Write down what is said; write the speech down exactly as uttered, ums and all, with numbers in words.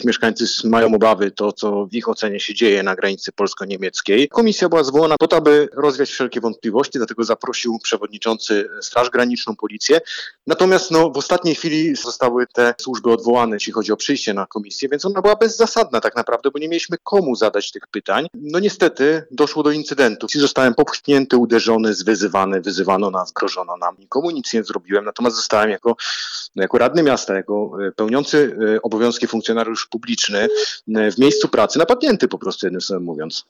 Mieszkańcy mają obawy to, co w ich ocenie się dzieje na granicy polsko-niemieckiej. Komisja była zwołana po to, aby rozwiać wszelkie wątpliwości, dlatego zaprosił przewodniczący Straż Graniczną, policję. Natomiast no, w ostatniej chwili zostały te służby odwołane, jeśli chodzi o przyjście na komisję, więc ona była bezzasadna tak naprawdę, bo nie mieliśmy komu zadać tych pytań. No niestety doszło do incydentu. Zostałem popchnięty, uderzony, zwyzywany, wyzywano nas, grożono nam. Nikomu nic nie zrobiłem, natomiast zostałem jako, jako radny miasta, jako pełniący obowiązki funkcjonariusz publiczny w miejscu pracy napadnięty po prostu, jednym słowem mówiąc.